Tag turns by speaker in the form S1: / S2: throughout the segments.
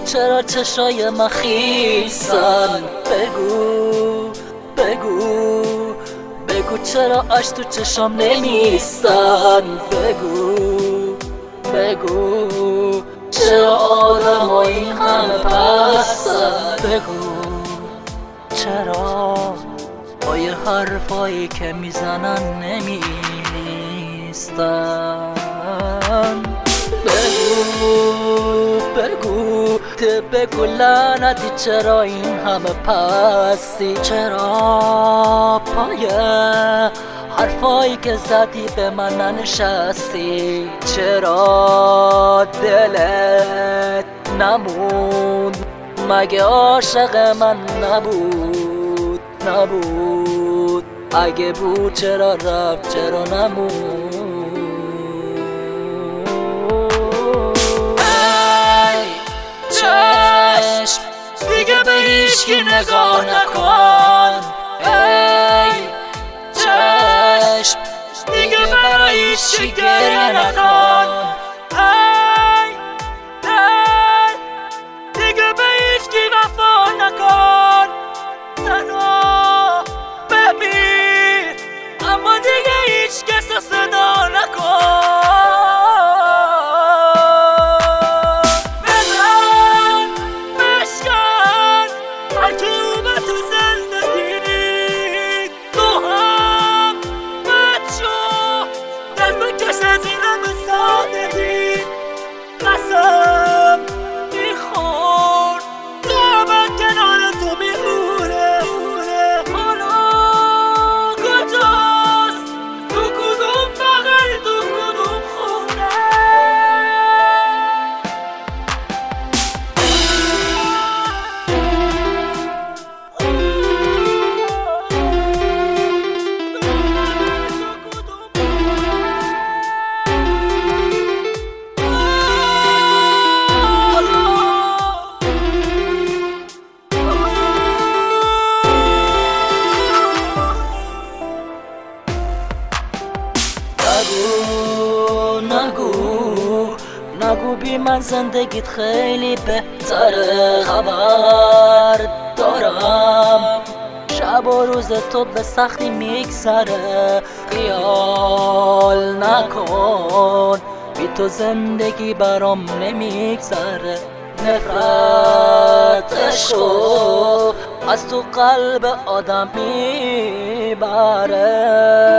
S1: چرا چشای من خیسن؟ بگو بگو بگو چرا اش تو چشام نمیستن؟ بگو بگو چرا آدم ها این همه پستن؟ بگو چرا با یه حرفایی که میزنن نمیستن؟ بگو بگو لعنتی چرا این همه پستی؟ چرا پای حرفایی که زدی به من ننشستی؟ چرا دلت نموند؟ مگه عاشق من نبود؟ اگه بود چرا رفت؟ چرا نموند؟ چشم دیگه به هیچکی نگاه نکن. ای چشم دیگه برای هیچکی گریه نکن. ای دیگه به هیچکی وفا نکن. تنها ببین اما دیگه هیچ کس صدا نکن. قسم میخور قیامت کنار تو میمونه. حالا کجاست؟ تو کدوم بغل؟ تو کدوم خونه؟ نگو بی من زندگیت خیلی بهتره. خبر دارم شب و روز تو به سختی میگذره. خیال نکن بی تو زندگی برام نمیگذره. نفرت عشقو از تو قلب آدم میبره.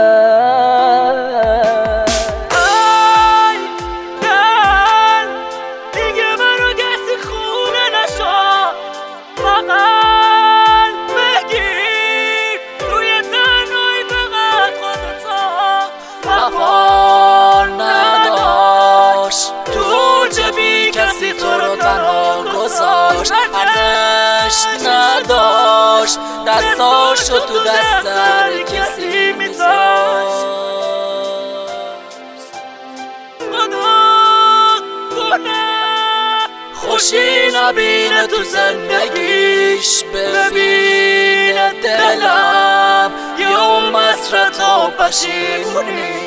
S1: کسی تو رو تنها گذاشت، ارزش نداشت، دستاشو تو دست هر کسی میذاشت. خدا کنه خوشی نبینه تو زندگیش، ببینه دلم یه اون مسرت و پشیمونی.